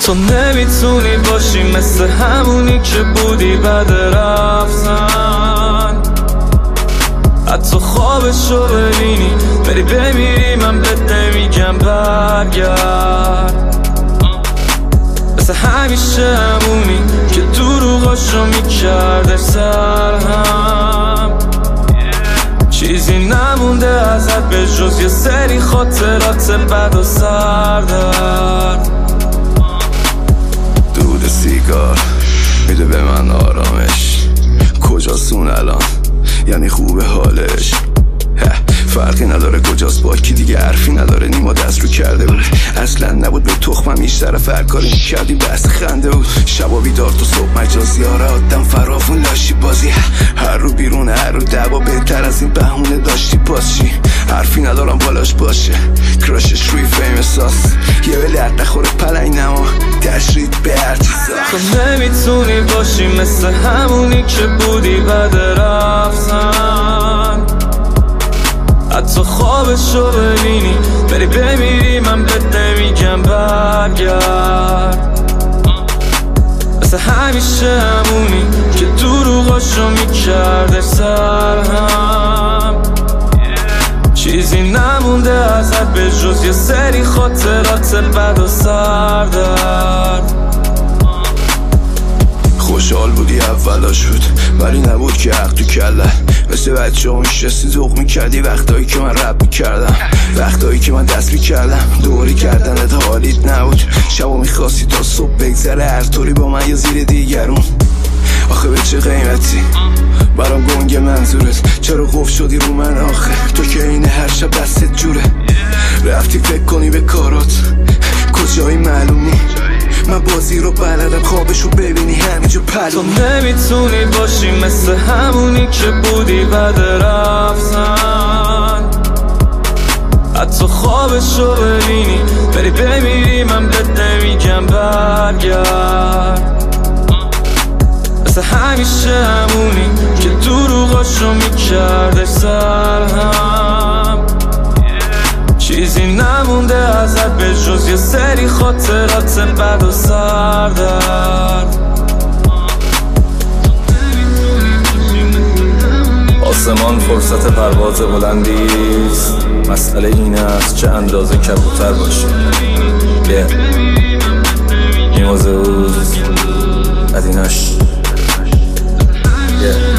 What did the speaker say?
تو نمیتونی باشی مثل همونی که بودی بعد رفتن، حتی خوابشو ببینی بری بمیری من بهت نمیگم برگرد. مثل همیشه همونی که دروغاشو میکرده سرهم، چیزی نمونده ازت به جز یه سری خاطرات بد و سردرد. دود سیگار میده به من آرامش، کجاست اون الان؟ یعنی خوبه حالش؟ فرقی نداره کجاست، با کی دیگه حرفی نداره. نیما دست رو کرده بود، اصلا نبود به تخمم بیشتر فرکاری میکردی بس خنده بود. شبا بیدار تو صبح مجازی، آره آدم فراوون لاشی بازی، هر رو بیرونه هر رو دعوا، بهتر از این بهونه داشتی باشی. حرفی ندارم بالاش باشه، کراشش روی فیم ساس، یه به درد نخوره پلنگ نما تشرید به هرچی ساخت. تو نمیتونی باشی مثل همونی که بودی بعد رفتن، حتی خوابشو ببینی بری بمیری من بهت نمیگم برگرد. مثل همیشه همونی که دروغاشو میکرده سرهم، چیزی نمونده ازت به جز یه سری خاطرات بد و سردرد. خوشحال بودی اولاش بود ولی نبود که حق تو کله، مثل بچه ها میشستی ذوق میکردی وقتایی که من رپ میکردم، وقتایی که من دست میکردم دوری کردنت حالیت نبود. شبا میخواستی تا صبح بگذره هر طوری با من یا زیر دیگرون. آخه به چه قیمتی برام گنگ منظورت، چرا قفل شدی رو من آخه تو که این هر شب دستت جوره. رفتی فکر کنی به کارات کجایی معلومی، من بازی رو بلدم خوابشو ببینی همینجا پلو. تو نمیتونی باشی مثل همونی که بودی بعد رفتن، حتی خوابشو ببینی بری بمیری من بهت نمیگم برگرد. مثل همیشه همونی که دروغاشو میکرده سرهم، چیزی نمونده ازت به جز یه سری خاطرات بد و سردرد. آسمان فرصت پرواز بلندیست، مسئله این است چه اندازه کبوتر باشه. نیمازه اوز ادیناش